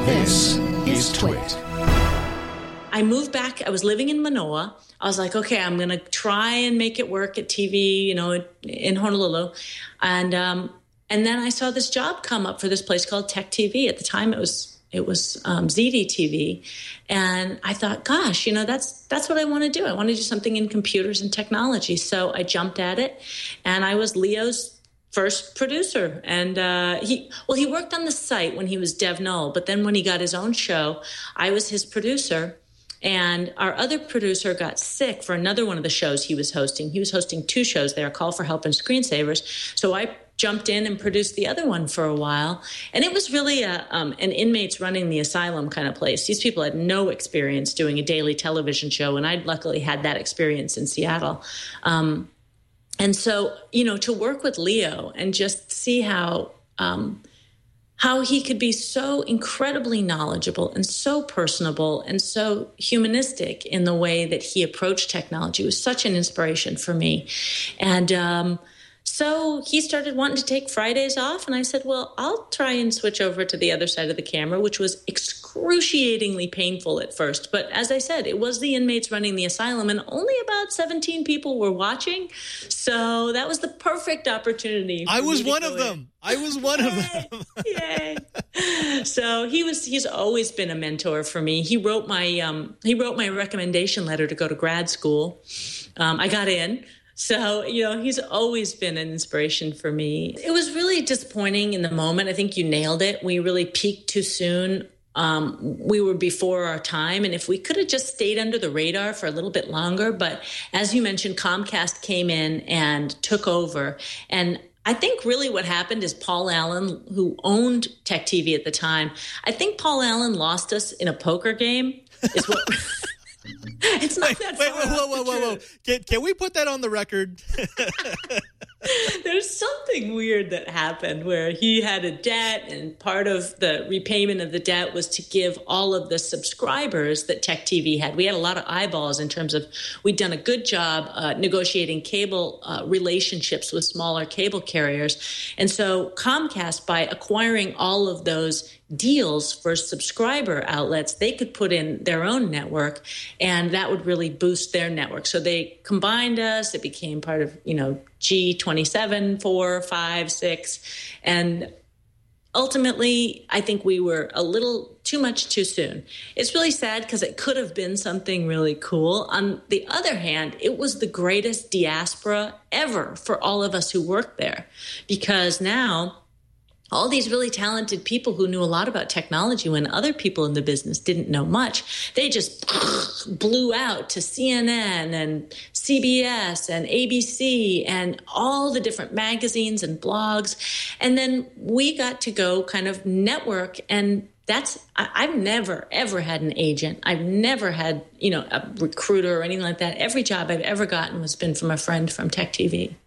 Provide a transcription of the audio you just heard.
This is Twit. I moved back. I was living in Manoa. I was like, okay, I'm going to try and make it work at TV, in Honolulu. And then I saw this job come up for this place called Tech TV. At the time, it was ZD TV. And I thought, gosh, that's what I want to do. I want to do something in computers and technology. So I jumped at it, and I was Leo's first producer. And he worked on the site when he was Dev Null, but then when he got his own show, I was his producer. And our other producer got sick for another one of the shows he was hosting. He was hosting two shows there, Call for Help and Screensavers. So I jumped in and produced the other one for a while. And it was really an inmates running the asylum kind of place. These people had no experience doing a daily television show, and I'd luckily had that experience in Seattle. And so, to work with Leo and just see how he could be so incredibly knowledgeable and so personable and so humanistic in the way that he approached technology was such an inspiration for me. And so he started wanting to take Fridays off, and I said, well, I'll try and switch over to the other side of the camera, which was excruciatingly painful at first. But as I said, it was the inmates running the asylum, and only about 17 people were watching. So that was the perfect opportunity. I was one of them. Yay. So he's always been a mentor for me. He wrote my recommendation letter to go to grad school. I got in. So, he's always been an inspiration for me. It was really disappointing in the moment. I think you nailed it. We really peaked too soon. We were before our time. And if we could have just stayed under the radar for a little bit longer. But as you mentioned, Comcast came in and took over. And I think really what happened is Paul Allen, who owned Tech TV at the time, I think Paul Allen lost us in a poker game. Is what... It's not that far. Whoa. Can we put that on the record? There's something weird that happened where he had a debt, and part of the repayment of the debt was to give all of the subscribers that Tech TV had. We had a lot of eyeballs in terms of we'd done a good job negotiating cable relationships with smaller cable carriers. And so Comcast, by acquiring all of those deals for subscriber outlets, they could put in their own network, and that would really boost their network. So they combined us. It became part of, G27, 4, 5, 6. And ultimately, I think we were a little too much too soon. It's really sad because it could have been something really cool. On the other hand, it was the greatest diaspora ever for all of us who worked there, because now all these really talented people who knew a lot about technology when other people in the business didn't know much, they just blew out to CNN and CBS and ABC and all the different magazines and blogs. And then we got to go kind of network, and I've never, ever had an agent. I've never had, a recruiter or anything like that. Every job I've ever gotten has been from a friend from Tech TV.